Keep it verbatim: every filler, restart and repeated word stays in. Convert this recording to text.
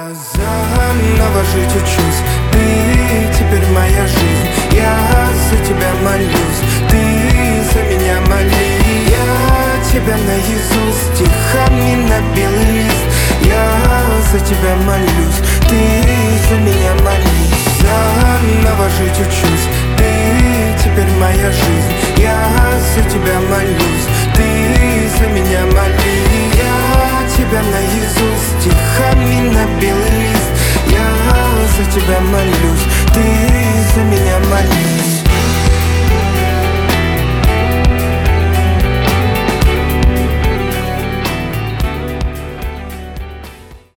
Я заново жить учусь, ты теперь моя жизнь. Я за тебя молюсь, ты за меня молись. Я тебя наизусть стихами на белый лист. Я за тебя молюсь, ты за меня молись. Заново жить учусь, ты теперь моя жизнь. Я за тебя молюсь, ты за меня молись. Я тебя наизусть стихами на белый лист. Я за тебя молюсь, ты за меня молись.